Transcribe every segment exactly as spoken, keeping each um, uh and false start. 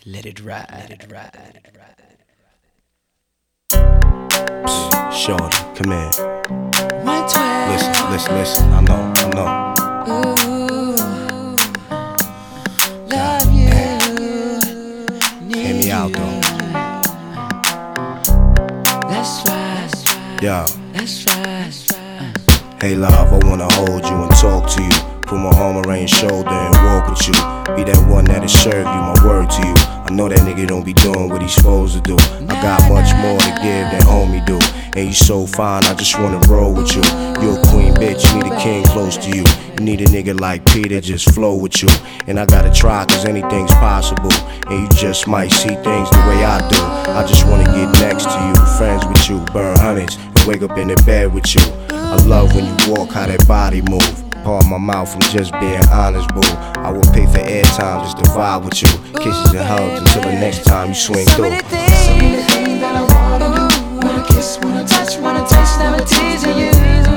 Let it ride, let it ride, let it ride. Shorty, come here. Listen, listen, listen. I know, I know. Ooh, love you. Hear me out though. That's right. Yo. That's right. Hey love, I wanna hold you and talk to you. Put my arm around your shoulder and walk with you. Be that one that'll serve you, my word to you. I know that nigga don't be doing what he's supposed to do. I got much more to give than homie do. And you so fine, I just wanna roll with you. You a queen bitch, you need a king close to you. You need a nigga like Peter, just flow with you. And I gotta try, cause anything's possible. And you just might see things the way I do. I just wanna get next to you, friends with you, burn hundreds, and wake up in the bed with you. I love when you walk, how that body move. Pardon my mouth, I'm just being honest, boo. I will pay for airtime just to vibe with you. Kisses and hugs until the next time you swing so through. Many things, so many things that I wanna do. Wanna kiss, wanna touch, wanna taste, never teasing you.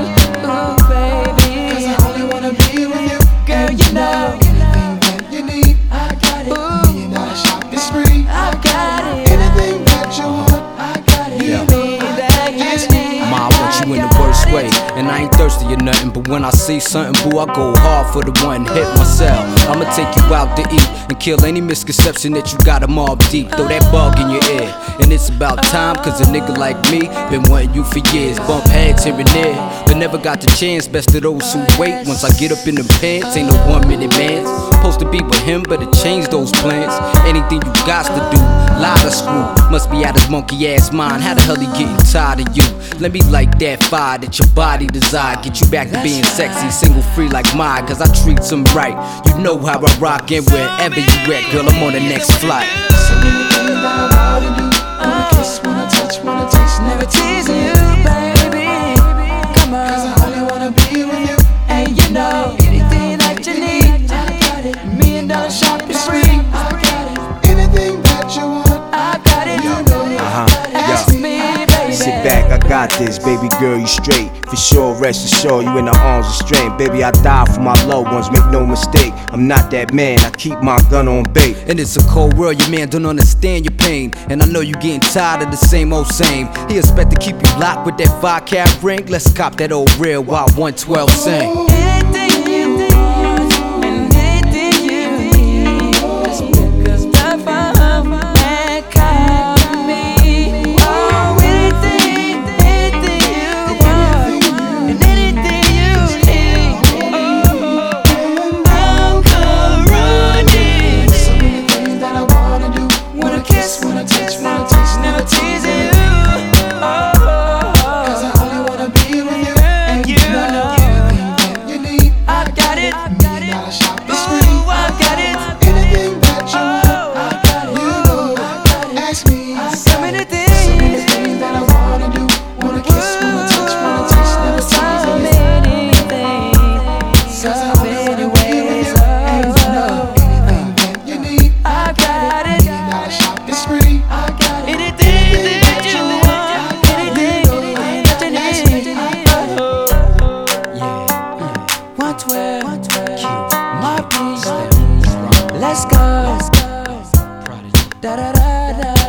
Ooh, baby, cause I only wanna be with you. Girl, you know anything that you need, I got it. Million dollar shopping spree, I got it. Anything that you want, I got it. You need that you need. Ma, I want you in the worst way, and I ain't thirsty or nothing, but when I see something, boo, I go hard for the one, hit myself. I'ma take you out to eat and kill any misconception that you got a mob deep. Throw that bug in your ear, and it's about time, cause a nigga like me been wanting you for years. Bump heads here and there, but never got the chance. Best of those who wait. Once I get up in them pants, ain't no one minute man. Supposed to be with him, better change those plans. Anything you got to do, lie to screw. Must be out his monkey ass mind. How the hell he getting tired of you? Let me light that fire that your body desire. Get you back to being sexy, single free like mine. Cause I treat them right. You know how I rock, and wherever you at, girl, I'm on the next flight. So many things that I wanna do. Wanna kiss, wanna touch, wanna taste, never teasing you, baby. Come on, cause I only wanna be with you. And you know anything that you need, I got it. Million dollar shopping spree, I got it. Anything that you want, I got it. You know it. Uh-huh. Ask Yo. me, baby. Sit back, I got this, baby girl, you straight. For sure, rest assured, you in the arms of strength. Baby, I die for my loved ones, make no mistake. I'm not that man, I keep my gun on bait. And it's a cold world, your man don't understand your pain. And I know you getting tired of the same old same. He expect to keep you locked with that five carat ring. Let's cop that old real while one twelve sing. Anything you want, and anything you need, just pick us up and call me. Oh, anything, anything you want, and anything you need. Oh, I'm come running. So many things that I wanna do. Wanna kiss, wanna touch, wanna taste, never teasing you. Oh, cause I only wanna be with you. And you know I got it. Million dollar shopping spree, I got it. Anything that you want, I got it. You know I got it. Ask me. So many things, so many things that I wanna do. Wanna kiss, wanna touch, wanna taste, never tease you. So many things, so many ways. And you know anything that you need, I got it. Million dollar shopping spree, I got it. Anything that you want, anything that you need. One twelve, my beat. Let's go. Da da da da.